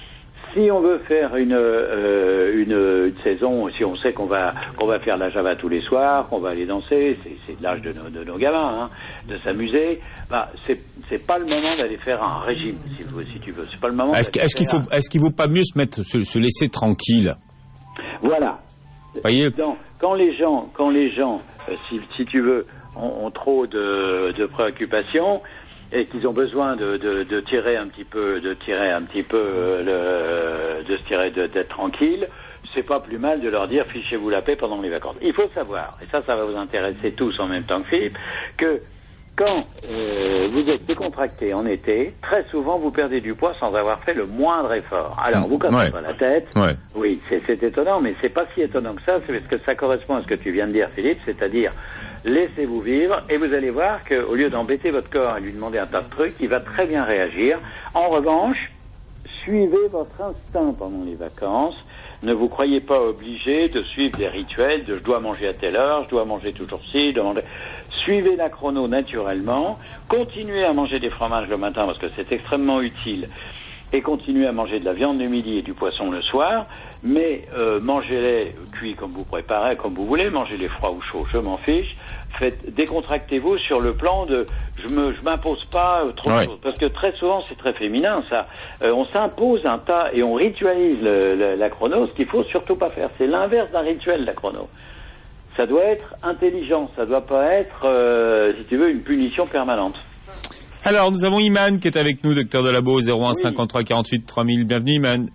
si on veut faire une, euh, une, une saison, si on sait qu'on va qu'on va faire la Java tous les soirs, qu'on va aller danser, c'est, c'est de l'âge de nos, de nos gamins, hein, de s'amuser, bah c'est c'est pas le moment d'aller faire un régime, si, vous, si tu veux. C'est pas le moment. Est-ce, est-ce qu'il faut un... est-ce qu'il vaut pas mieux se mettre se, se laisser tranquille? Voilà. Voyez. Donc, quand les gens quand les gens, euh, si si tu veux, ont, ont trop de, de préoccupations, et qu'ils ont besoin de, de, de tirer un petit peu, de tirer un petit peu, euh, le, de se tirer, de, d'être tranquille, c'est pas plus mal de leur dire fichez-vous la paix pendant les vacances. Il faut savoir, et ça, ça va vous intéresser tous en même temps que Philippe, que quand euh, vous êtes décontracté en été, très souvent vous perdez du poids sans avoir fait le moindre effort. Alors, vous cassez ouais. pas la tête. Ouais. Oui, c'est, c'est étonnant, mais c'est pas si étonnant que ça, c'est parce que ça correspond à ce que tu viens de dire, Philippe, c'est-à-dire laissez-vous vivre et vous allez voir qu'au lieu d'embêter votre corps et lui demander un tas de trucs, il va très bien réagir. En revanche, suivez votre instinct pendant les vacances. Ne vous croyez pas obligé de suivre des rituels de je dois manger à telle heure, je dois manger toujours ci, je dois manger... Suivez la chrono naturellement, continuez à manger des fromages le matin parce que c'est extrêmement utile, et continuez à manger de la viande le midi et du poisson le soir, mais euh, mangez-les cuits comme vous préparez, comme vous voulez, mangez-les froids ou chauds, je m'en fiche. Faites, décontractez-vous sur le plan de je me je m'impose pas trop de ouais. choses, parce que très souvent c'est très féminin ça. Euh, on s'impose un tas et on ritualise le, le, la chrono. Ce qu'il faut surtout pas faire, c'est l'inverse d'un rituel, la chrono. Ça doit être intelligent, ça doit pas être, euh, si tu veux, une punition permanente. Alors nous avons Iman qui est avec nous, docteur Delabo, zéro un cinquante-trois quarante-huit trois mille. Bienvenue Iman.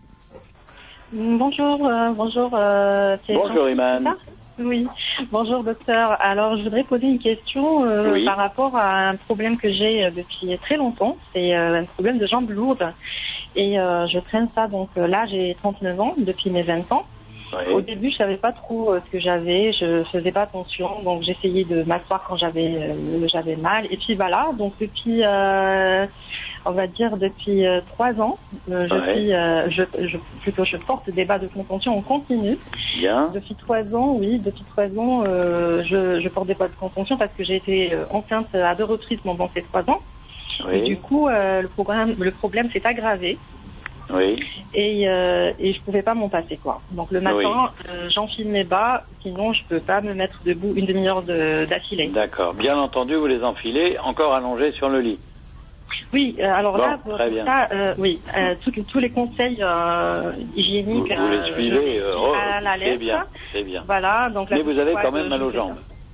Bonjour, euh, bonjour. Euh, c'est bonjour Iman. Oui, bonjour docteur. Alors je voudrais poser une question euh, oui. par rapport à un problème que j'ai depuis très longtemps. C'est euh, un problème de jambes lourdes et euh, je traîne ça. Donc euh, là j'ai trente-neuf ans depuis mes vingt ans. Oui. Au début je savais pas trop euh, ce que j'avais, je faisais pas attention, donc j'essayais de m'asseoir quand j'avais euh, j'avais mal. Et puis voilà, donc depuis euh, on va dire depuis euh, trois ans, euh, je ouais. suis, euh, je, je, plutôt je porte des bas de contention en continu. Bien. Depuis trois ans, oui, depuis trois ans, euh, je, je porte des bas de contention parce que j'ai été euh, enceinte à deux reprises pendant ces trois ans. Oui. Et du coup, euh, le programme, le problème s'est aggravé. Oui. Et euh, et je pouvais pas m'en passer quoi. Donc le matin, oui. euh, j'enfile mes bas, sinon je peux pas me mettre debout une demi-heure de, d'affilée. D'accord. Bien entendu, vous les enfilez encore allongés sur le lit. Oui, euh, alors bon, là, pour ça, euh, oui, euh, tous, tous les conseils euh, hygiéniques, vous, vous les suivez, euh, oh, à la lettre. C'est bien, c'est bien. Voilà, donc. Mais vous avez quand même mal aux jambes.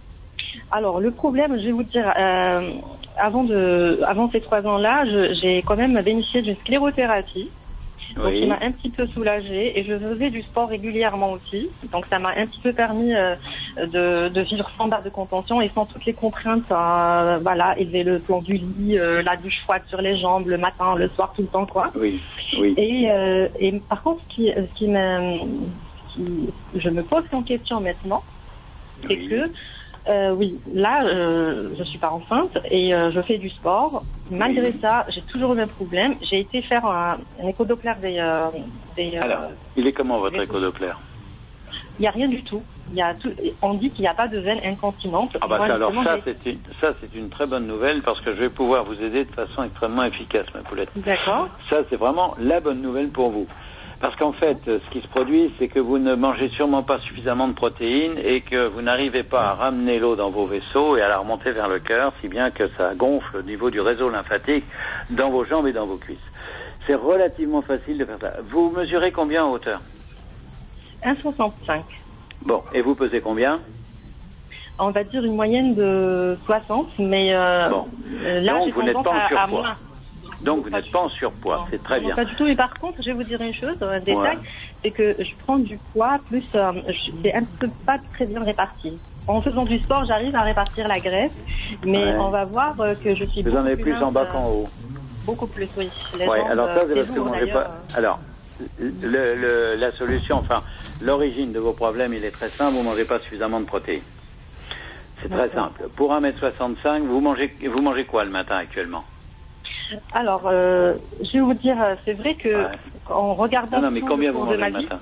Alors le problème, je vais vous dire, euh, avant de, avant ces trois ans-là, je, j'ai quand même bénéficié d'une sclérothérapie. Donc oui. il m'a un petit peu soulagée et je faisais du sport régulièrement aussi. Donc ça m'a un petit peu permis euh, de, de vivre sans barre de contention et sans toutes les contraintes. Euh, voilà, élever le plan du lit, euh, la douche froide sur les jambes le matin, le soir, tout le temps quoi. Oui, oui. Et, euh, et par contre, ce qui, ce qui me, qui, je me pose en question maintenant, c'est oui. que euh, oui, là, euh, je suis pas enceinte et euh, je fais du sport. Malgré oui. ça, j'ai toujours le même problème. J'ai été faire un, un écho-doppler des... Euh, des Alors, euh, il est comment votre écho-doppler? Il n'y a rien du tout. Il y a tout. On dit qu'il n'y a pas de veine incontinente. Ah bah Moi, ça, alors ça c'est, une, ça, c'est une très bonne nouvelle parce que je vais pouvoir vous aider de façon extrêmement efficace, ma poulette. D'accord. Ça, c'est vraiment la bonne nouvelle pour vous. Parce qu'en fait, ce qui se produit, c'est que vous ne mangez sûrement pas suffisamment de protéines et que vous n'arrivez pas à ramener l'eau dans vos vaisseaux et à la remonter vers le cœur, si bien que ça gonfle au niveau du réseau lymphatique dans vos jambes et dans vos cuisses. C'est relativement facile de faire ça. Vous mesurez combien en hauteur? un virgule soixante-cinq. Bon, et vous pesez combien? On va dire une moyenne de soixante, mais euh, bon. là, Donc, j'ai vous n'êtes pas en surpoids. moins. Donc, vous n'êtes pas en surpoids, non. C'est très non, bien. Pas du tout, et par contre, je vais vous dire une chose, un détail, ouais. c'est que je prends du poids, plus, euh, c'est un peu pas très bien réparti. En faisant du sport, j'arrive à répartir la graisse, mais ouais. on va voir que je suis vous beaucoup en avez plus plus en bas qu'en haut. Beaucoup plus, oui. Les ouais, jambes, alors ça, c'est parce que vous mangez pas... Euh... Alors, le, le, la solution, enfin, l'origine de vos problèmes, il est très simple, vous ne mangez pas suffisamment de protéines. C'est très simple. Pour un mètre soixante-cinq, vous mangez, vous mangez quoi le matin actuellement? Alors, euh, je vais vous dire, c'est vrai que ouais. en regardant non, non, mais combien vous mangez le matin?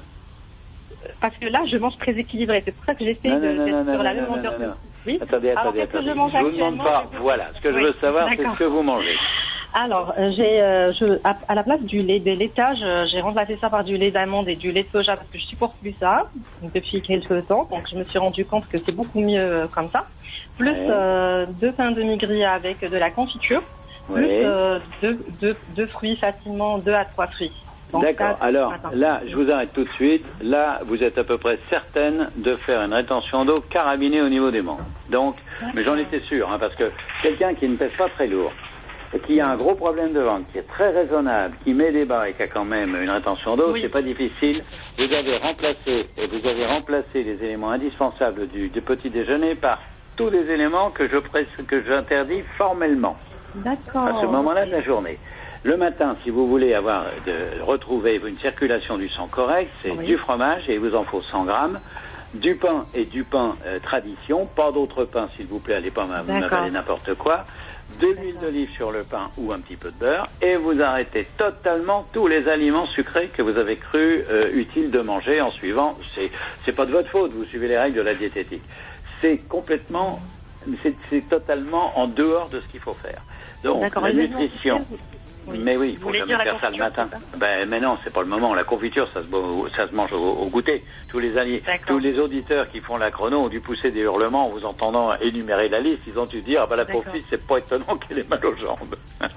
Parce que là, je mange très équilibré. C'est pour ça que j'essaie non, de non, d'être non, sur la non, même non, longueur non, non. Oui. Attendez, Alors, attendez, attendez. Je, je vous ne demande pas. Voilà. Ce que oui, je veux savoir, c'est ce que vous mangez. Alors, j'ai, euh, je, à, à la place du lait de laitage, j'ai remplacé ça par du lait d'amande et du lait de soja parce que je supporte plus ça depuis quelques temps. Donc, je me suis rendu compte que c'est beaucoup mieux comme ça. Plus ouais. euh, deux pains demi-grillés avec de la confiture. Plus ouais. euh, deux, deux, deux fruits facilement, deux à trois fruits. Donc, d'accord. Ça, alors, là, je vous arrête tout de suite. Là, vous êtes à peu près certaine de faire une rétention d'eau carabinée au niveau des membres. Donc, d'accord. Mais j'en étais sûr, hein, parce que quelqu'un qui ne pèse pas très lourd, et qui a un gros problème de ventre, qui est très raisonnable, qui met des bas et qui a quand même une rétention d'eau, oui. c'est pas difficile. Vous avez remplacé, et vous avez remplacé les éléments indispensables du, du petit déjeuner par tous les éléments que je que j'interdis formellement. D'accord. À ce moment-là de la journée. Le matin, si vous voulez avoir de retrouver une circulation du sang correcte, c'est oui. du fromage et il vous en faut cent grammes, du pain et du pain euh, tradition, pas d'autre pain s'il vous plaît, allez pas m'avaler n'importe quoi, de l'huile d'olive sur le pain ou un petit peu de beurre et vous arrêtez totalement tous les aliments sucrés que vous avez cru euh, utile de manger en suivant. C'est c'est pas de votre faute, vous suivez les règles de la diététique. C'est complètement, c'est, c'est totalement en dehors de ce qu'il faut faire. Donc d'accord, la nutrition. Oui. Mais oui, il faut jamais faire ça le matin. Ben, mais non, c'est pas le moment. La confiture, ça se, ça se mange au, au goûter. Tous les alliés, tous les auditeurs qui font la chrono ont dû pousser des hurlements en vous entendant énumérer la liste. Ils ont dû dire, ah ben la pauvre fille, c'est pas étonnant qu'elle ait mal aux jambes.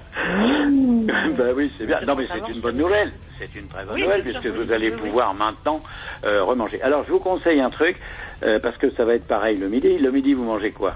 Mmh. Ben oui, c'est bien. Non, mais c'est une bonne nouvelle. C'est une très bonne oui, nouvelle puisque vous allez oui, pouvoir oui. maintenant euh, remanger. Alors, je vous conseille un truc euh, parce que ça va être pareil le midi. Le midi, vous mangez quoi?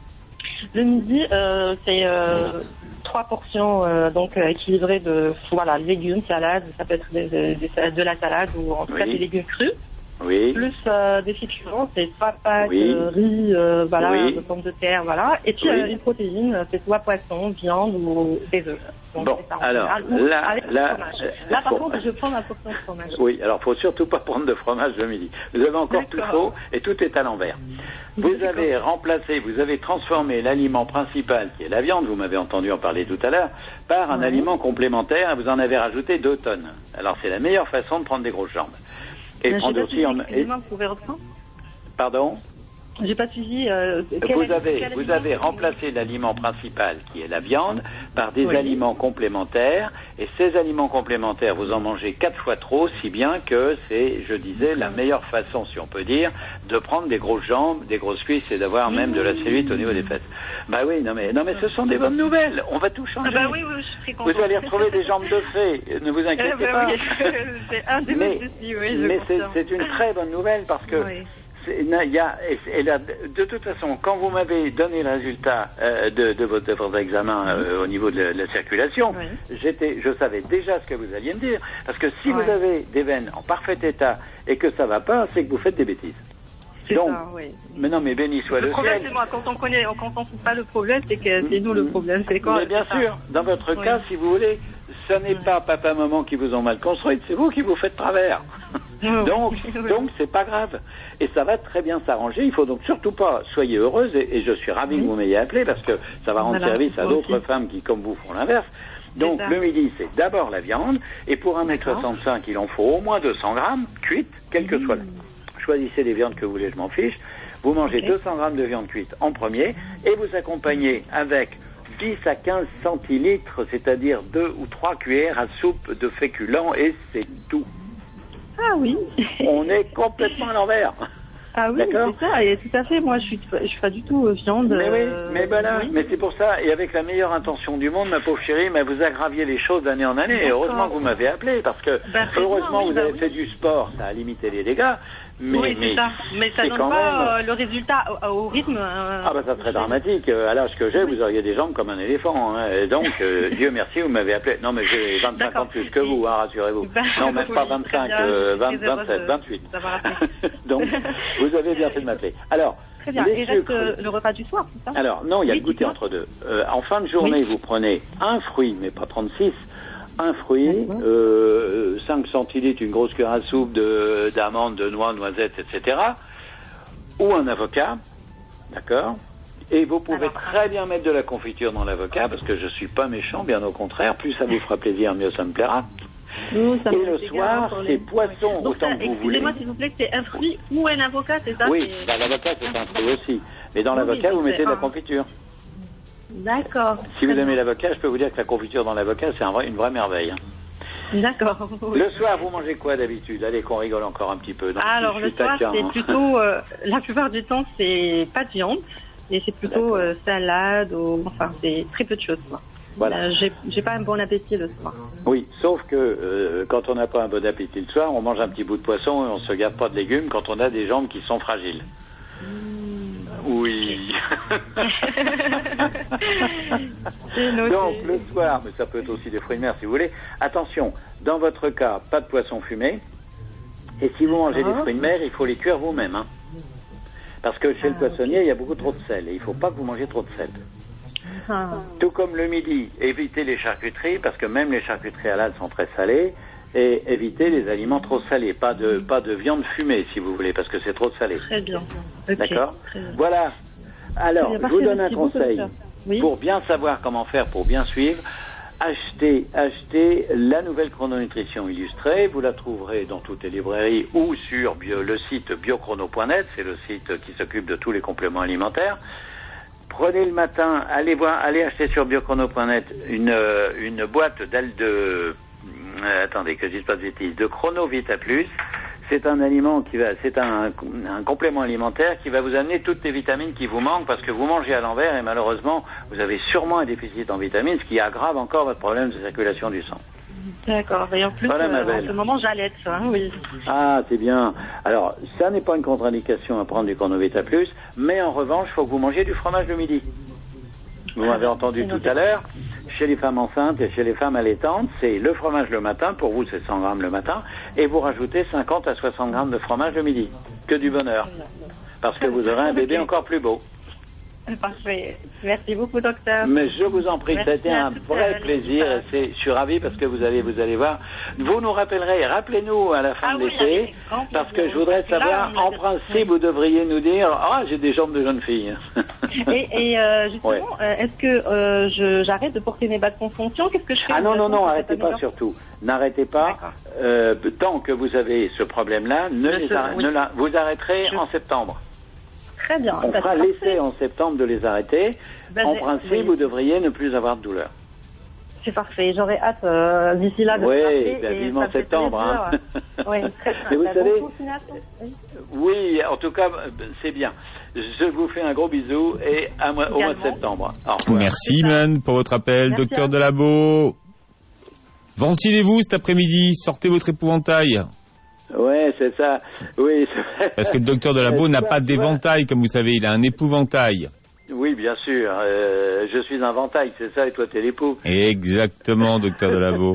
Le midi, euh, c'est euh, trois portions euh, donc euh, équilibrées de voilà légumes, salades, ça peut être des, des, des, de la salade ou en tout oui. cas des légumes crus. Oui. Plus euh, des féculents, c'est soit pâtes, oui. euh, riz, euh, voilà, oui. de pommes de terre, voilà. Et puis oui. euh, une protéine, c'est soit poisson, viande ou des œufs. Donc, bon, ça, alors là, avec là, euh, là par bon. contre, je prends ma portion de fromage. Oui, alors faut surtout pas prendre de fromage le midi. Vous avez encore D'accord. tout faux et tout est à l'envers. Vous D'accord. avez remplacé, vous avez transformé l'aliment principal qui est la viande, vous m'avez entendu en parler tout à l'heure, par un oui. aliment complémentaire et vous en avez rajouté deux tonnes. Alors c'est la meilleure façon de prendre des grosses jambes. Et Mais prendre aussi en. Et... Vous pouvez reprendre ? Pardon ? J'ai pas suivi. Euh, vous avez, vous avez remplacé l'aliment principal qui est la viande par des oui. aliments complémentaires et ces aliments complémentaires vous en mangez quatre fois trop, si bien que c'est, je disais, la meilleure façon, si on peut dire, de prendre des grosses jambes, des grosses cuisses et d'avoir mmh. même de la cellulite au niveau des fesses. Bah oui, non mais non mais ce sont des bonnes nouvelles. On va tout changer. Ah bah oui, oui, je suis très contente. Vous allez retrouver des jambes de fée. Ne vous inquiétez euh, bah pas. Oui. c'est un des mais soucis, oui, je mais c'est, c'est une très bonne nouvelle parce que. Oui. Il y a, et là, de toute façon, quand vous m'avez donné le résultat euh, de, de, votre, de votre examen euh, au niveau de la, de la circulation, oui. j'étais, je savais déjà ce que vous alliez me dire. Parce que si oui. vous avez des veines en parfait état et que ça va pas, c'est que vous faites des bêtises. C'est Donc, ça, oui. Mais non, mais béni soit le, le problème, ciel. C'est moi, quand on connaît, quand on trouve pas le problème, c'est que c'est nous le problème. C'est quoi? Mais bien sûr, dans votre oui. cas, si vous voulez, ce n'est oui. pas papa, maman qui vous ont mal construite, c'est vous qui vous faites travers. donc, donc c'est pas grave. et ça va très bien s'arranger. Il faut donc surtout pas, soyez heureuse, et, et je suis ravi oui. que vous m'ayez appelé, parce que ça va rendre voilà, service à d'autres aussi. femmes qui, comme vous, font l'inverse. Donc le midi, c'est d'abord la viande, et pour un mètre soixante-cinq, il en faut au moins deux cents grammes, cuite, quelle que mmh. soit la... Choisissez les viandes que vous voulez, je m'en fiche. Vous mangez okay. deux cents grammes de viande cuite en premier, et vous accompagnez avec dix à quinze centilitres, c'est-à-dire deux ou trois cuillères à soupe de féculents, et c'est tout. Ah oui. On est complètement à l'envers. Ah oui, c'est ça, et tout à fait, moi je suis, je suis pas du tout euh, viande. Mais oui, euh, mais voilà, oui. mais c'est pour ça, et avec la meilleure intention du monde, ma pauvre chérie, mais vous aggraviez les choses d'année en année, et heureusement que vous m'avez appelé, parce que ben, heureusement oui, vous avez oui. fait du sport, ça a limité les dégâts, mais, oui, mais, ça. mais ça donne pas même... euh, le résultat au, au rythme. Euh, ah bah ça serait dramatique, à l'âge que j'ai, oui. vous auriez des jambes comme un éléphant, hein. Et donc, euh, Dieu merci, vous m'avez appelé, non mais j'ai vingt-cinq ans plus que vous, hein, rassurez-vous, ben, non même pas vingt-cinq, euh, vingt, vingt-sept, vingt-huit, donc vous avez bien fait de m'appeler. Alors, très bien. Il reste euh, le repas du soir, c'est ça? Alors, non, il y a oui, le goûter entre deux. Euh, en fin de journée, oui. vous prenez un fruit, mais pas trente-six, un fruit, euh, cinq centilitres, une grosse cuillère à soupe de, d'amandes, de noix, noisettes, et cetera. Ou un avocat, d'accord? Et vous pouvez Alors, très bien mettre de la confiture dans l'avocat, parce que je suis pas méchant, bien au contraire. Plus ça vous fera plaisir, mieux ça me plaira. Nous, ça et le soir, c'est les... poisson Donc autant ça, que vous voulez. Excusez-moi, s'il vous plaît, c'est un fruit ou un avocat, c'est ça? Oui, bah, l'avocat, c'est un fruit aussi. Mais dans oui, l'avocat, vous mettez de la confiture. D'accord. Si vous aimez l'avocat, je peux vous dire que la confiture dans l'avocat, c'est un vrai, une vraie merveille. Hein. D'accord. Oui. Le soir, vous mangez quoi d'habitude? Allez, qu'on rigole encore un petit peu. Non, Alors, le soir, taquin, c'est hein. plutôt... Euh, la plupart du temps, c'est pas de viande. Et c'est plutôt euh, salade ou... Enfin, c'est très peu de choses, quoi. Voilà. Euh, j'ai, j'ai pas un bon appétit le soir. Oui, sauf que euh, quand on n'a pas un bon appétit le soir, on mange un petit bout de poisson et on se garde pas de légumes quand on a des jambes qui sont fragiles. Mmh. Oui. Donc le soir, mais ça peut être aussi des fruits de mer si vous voulez. Attention, dans votre cas, pas de poisson fumé. Et si vous mangez des fruits de mer, il faut les cuire vous-même. Hein. Parce que chez ah, le poissonnier, okay. il y a beaucoup trop de sel et il ne faut pas que vous mangiez trop de sel. Ah. Tout comme le midi, évitez les charcuteries parce que même les charcuteries halal sont très salées et évitez les aliments trop salés. Pas de, pas de viande fumée si vous voulez parce que c'est trop salé. Très bien. Okay. D'accord. Très bien. Voilà. Alors, je vous donne un conseil. Oui. Pour bien savoir comment faire, pour bien suivre, achetez, achetez la nouvelle chrononutrition illustrée. Vous la trouverez dans toutes les librairies ou sur bio, le site biochrono point net. C'est le site qui s'occupe de tous les compléments alimentaires. Prenez le matin, allez voir, allez acheter sur biochrono point net une, une boîte d'al de, euh, attendez que je dise pas de bêtises, de Chronovita Plus. C'est un aliment qui va, c'est un, un complément alimentaire qui va vous amener toutes les vitamines qui vous manquent parce que vous mangez à l'envers et malheureusement vous avez sûrement un déficit en vitamines, ce qui aggrave encore votre problème de circulation du sang. D'accord, et en plus, voilà, euh, en ce moment, j'allaite, hein, oui. Ah, c'est bien. Alors, ça n'est pas une contre-indication à prendre du Chronovita Plus, mais en revanche, il faut que vous mangiez du fromage le midi. Vous m'avez entendu tout à l'heure, chez les femmes enceintes et chez les femmes allaitantes, c'est le fromage le matin, pour vous c'est cent grammes le matin, et vous rajoutez cinquante à soixante grammes de fromage le midi. Que du bonheur. Parce que vous aurez un bébé encore plus beau. Parfait. Merci beaucoup, docteur. Mais je vous en prie, c'était un vrai plaisir. Et c'est, je suis ravi parce que vous allez, vous allez voir. Vous nous rappellerez, rappelez-nous à la fin ah de oui, l'été, parce que je voudrais savoir, là, en principe, vous devriez nous dire, ah, j'ai des jambes de jeune fille. et et euh, justement, ouais. est-ce que euh, je, j'arrête de porter mes bas de contention? Qu'est-ce que je fais? Ah non, non, non, arrêtez pas surtout. N'arrêtez pas. Euh, tant que vous avez ce problème-là, ne les arrêtez, oui. ne la, vous arrêterez je... en septembre. Très bien. On fera l'essai en septembre de les arrêter. Ben en principe, oui. vous devriez ne plus avoir de douleur. C'est parfait. J'aurais hâte euh, d'ici là de oui, oui, ben, vivement septembre. Hein. Oui, très bien. Mais vous ben, savez, bon oui, en tout cas, c'est bien. Je vous fais un gros bisou et à moi, au mois de septembre. Au revoir. Merci, Man, pour votre appel. Merci docteur Delabo. Ventilez-vous cet après-midi. Sortez votre épouvantail. Ouais, c'est ça. Oui. C'est... Parce que le docteur Delabo n'a pas d'éventail, comme vous savez, il a un épouvantail. Oui, bien sûr. Euh, je suis un ventail, c'est ça, et toi, t'es l'époux. Exactement, docteur Delabo.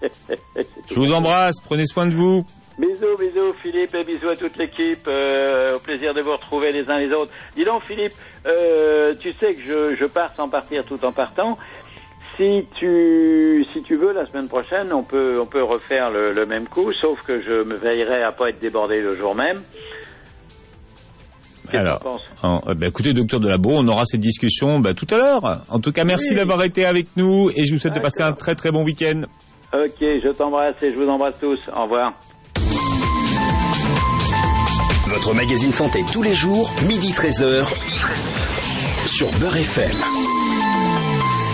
Je vous embrasse, prenez soin de vous. Bisous, bisous, Philippe, et bisous à toute l'équipe. Euh, au plaisir de vous retrouver les uns les autres. Dis donc, Philippe, euh, tu sais que je, je pars sans partir tout en partant. Si tu, si tu veux, la semaine prochaine, on peut, on peut refaire le, le même coup, sauf que je me veillerai à pas être débordé le jour même. Alors, en, bah, écoutez, docteur Delabeau, on aura cette discussion bah, tout à l'heure. En tout cas, merci oui. d'avoir été avec nous et je vous souhaite D'accord. de passer un très très bon week-end. Ok, je t'embrasse et je vous embrasse tous. Au revoir. Votre magazine santé tous les jours, midi treize heures, sur Beurre F M.